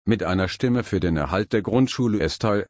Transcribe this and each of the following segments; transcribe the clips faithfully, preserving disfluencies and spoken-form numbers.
mit einer Stimme für den Erhalt der Grundschule Estal.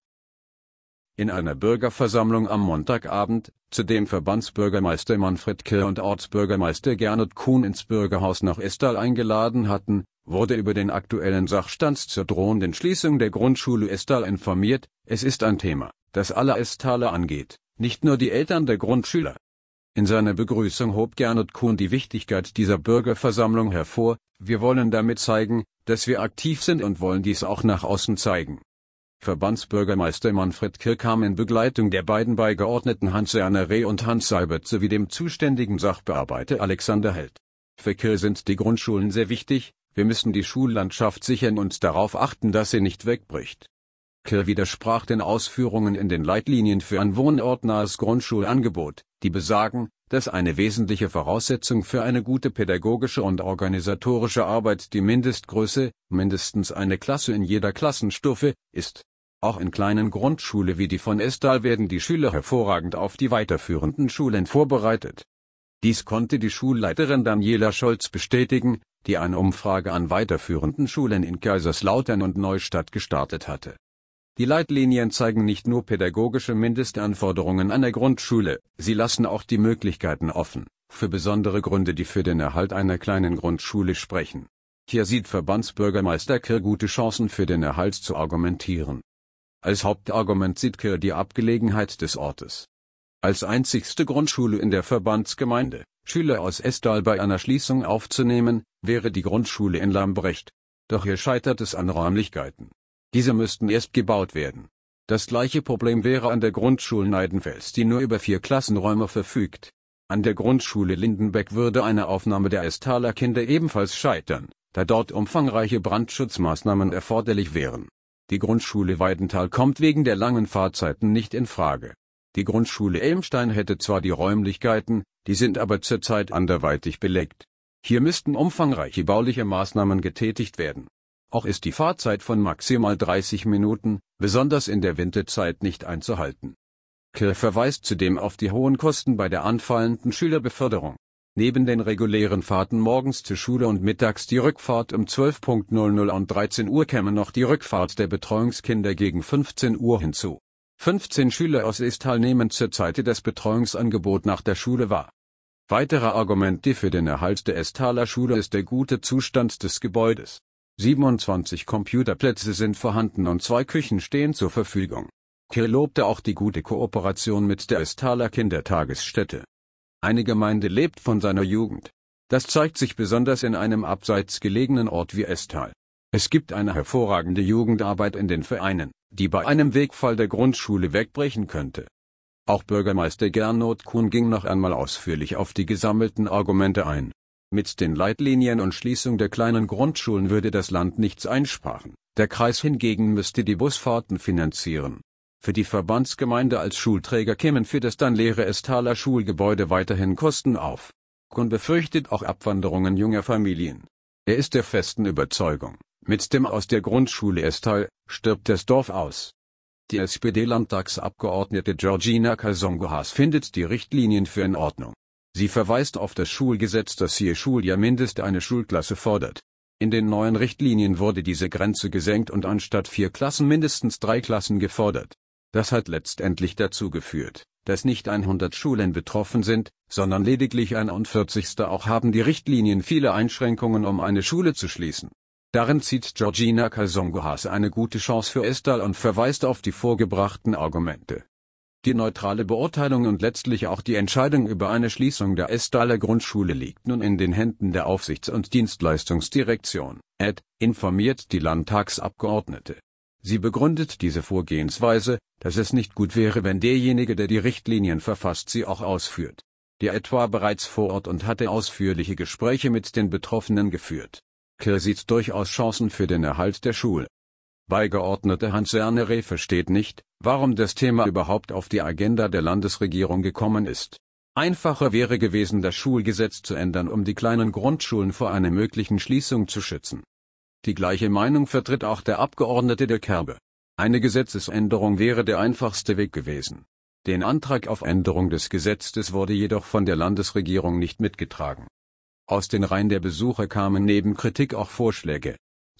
In einer Bürgerversammlung am Montagabend, zu dem Verbandsbürgermeister Manfred Kirr und Ortsbürgermeister Gernot Kuhn ins Bürgerhaus nach Estal eingeladen hatten, wurde über den aktuellen Sachstand zur drohenden Schließung der Grundschule Estal informiert. Es ist ein Thema, das alle Estaler angeht, nicht nur die Eltern der Grundschüler. In seiner Begrüßung hob Gernot Kuhn die Wichtigkeit dieser Bürgerversammlung hervor: Wir wollen damit zeigen, dass wir aktiv sind und wollen dies auch nach außen zeigen. Verbandsbürgermeister Manfred Kirr kam in Begleitung der beiden Beigeordneten Hans-Werner Reh und Hans Seibert sowie dem zuständigen Sachbearbeiter Alexander Held. Für Kirr sind die Grundschulen sehr wichtig, wir müssen die Schullandschaft sichern und darauf achten, dass sie nicht wegbricht. Kirr widersprach den Ausführungen in den Leitlinien für ein wohnortnahes Grundschulangebot, die besagen, dass eine wesentliche Voraussetzung für eine gute pädagogische und organisatorische Arbeit die Mindestgröße, mindestens eine Klasse in jeder Klassenstufe, ist. Auch in kleinen Grundschule wie die von Estal werden die Schüler hervorragend auf die weiterführenden Schulen vorbereitet. Dies konnte die Schulleiterin Daniela Scholz bestätigen, die eine Umfrage an weiterführenden Schulen in Kaiserslautern und Neustadt gestartet hatte. Die Leitlinien zeigen nicht nur pädagogische Mindestanforderungen an der Grundschule, sie lassen auch die Möglichkeiten offen, für besondere Gründe, die für den Erhalt einer kleinen Grundschule sprechen. Hier sieht Verbandsbürgermeister Kirr gute Chancen für den Erhalt zu argumentieren. Als Hauptargument sieht Kirr die Abgelegenheit des Ortes. Als einzigste Grundschule in der Verbandsgemeinde, Schüler aus Estal bei einer Schließung aufzunehmen, wäre die Grundschule in Lambrecht. Doch hier scheitert es an Räumlichkeiten. Diese müssten erst gebaut werden. Das gleiche Problem wäre an der Grundschule Neidenfels, die nur über vier Klassenräume verfügt. An der Grundschule Lindenbeck würde eine Aufnahme der Estaler Kinder ebenfalls scheitern, da dort umfangreiche Brandschutzmaßnahmen erforderlich wären. Die Grundschule Weidenthal kommt wegen der langen Fahrzeiten nicht in Frage. Die Grundschule Elmstein hätte zwar die Räumlichkeiten, die sind aber zurzeit anderweitig belegt. Hier müssten umfangreiche bauliche Maßnahmen getätigt werden. Auch ist die Fahrzeit von maximal dreißig Minuten, besonders in der Winterzeit, nicht einzuhalten. Kirr verweist zudem auf die hohen Kosten bei der anfallenden Schülerbeförderung. Neben den regulären Fahrten morgens zur Schule und mittags die Rückfahrt um zwölf Uhr und dreizehn Uhr käme noch die Rückfahrt der Betreuungskinder gegen fünfzehn Uhr hinzu. fünfzehn Schüler aus Estal nehmen zurzeit das Betreuungsangebot nach der Schule wahr. Weitere Argumente für den Erhalt der Estaler Schule ist der gute Zustand des Gebäudes. siebenundzwanzig Computerplätze sind vorhanden und zwei Küchen stehen zur Verfügung. Kirr lobte auch die gute Kooperation mit der Estaler Kindertagesstätte. Eine Gemeinde lebt von seiner Jugend. Das zeigt sich besonders in einem abseits gelegenen Ort wie Estal. Es gibt eine hervorragende Jugendarbeit in den Vereinen, die bei einem Wegfall der Grundschule wegbrechen könnte. Auch Bürgermeister Gernot Kuhn ging noch einmal ausführlich auf die gesammelten Argumente ein. Mit den Leitlinien und Schließung der kleinen Grundschulen würde das Land nichts einsparen, der Kreis hingegen müsste die Busfahrten finanzieren. Für die Verbandsgemeinde als Schulträger kämen für das dann leere Estaler Schulgebäude weiterhin Kosten auf. Kuhn befürchtet auch Abwanderungen junger Familien. Er ist der festen Überzeugung, mit dem Aus der Grundschule Estal stirbt das Dorf aus. Die S P D-Landtagsabgeordnete Georgina Kasongo-Haas findet die Richtlinien für in Ordnung. Sie verweist auf das Schulgesetz, das je Schuljahr mindest eine Schulklasse fordert. In den neuen Richtlinien wurde diese Grenze gesenkt und anstatt vier Klassen mindestens drei Klassen gefordert. Das hat letztendlich dazu geführt, dass nicht hundert Schulen betroffen sind, sondern lediglich einundvierzig. Auch haben die Richtlinien viele Einschränkungen, um eine Schule zu schließen. Darin zieht Georgina Kasongo-Haas eine gute Chance für Estal und verweist auf die vorgebrachten Argumente. Die neutrale Beurteilung und letztlich auch die Entscheidung über eine Schließung der Estaler Grundschule liegt nun in den Händen der Aufsichts- und Dienstleistungsdirektion, A D, informiert die Landtagsabgeordnete. Sie begründet diese Vorgehensweise, dass es nicht gut wäre, wenn derjenige, der die Richtlinien verfasst, sie auch ausführt. Die A D war bereits vor Ort und hatte ausführliche Gespräche mit den Betroffenen geführt. Kirr sieht durchaus Chancen für den Erhalt der Schule. Beigeordnete Hans-Werner Reh versteht nicht, warum das Thema überhaupt auf die Agenda der Landesregierung gekommen ist. Einfacher wäre gewesen, das Schulgesetz zu ändern, um die kleinen Grundschulen vor einer möglichen Schließung zu schützen. Die gleiche Meinung vertritt auch der Abgeordnete de Kerbe. Eine Gesetzesänderung wäre der einfachste Weg gewesen. Den Antrag auf Änderung des Gesetzes wurde jedoch von der Landesregierung nicht mitgetragen. Aus den Reihen der Besucher kamen neben Kritik auch Vorschläge.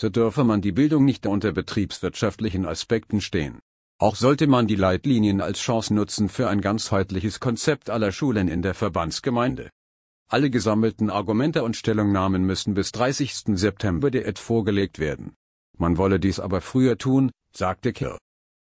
so dürfe man die Bildung nicht unter betriebswirtschaftlichen Aspekten stehen. Auch sollte man die Leitlinien als Chance nutzen für ein ganzheitliches Konzept aller Schulen in der Verbandsgemeinde. Alle gesammelten Argumente und Stellungnahmen müssen bis dreißigsten September der Ed vorgelegt werden. Man wolle dies aber früher tun, sagte Kirr.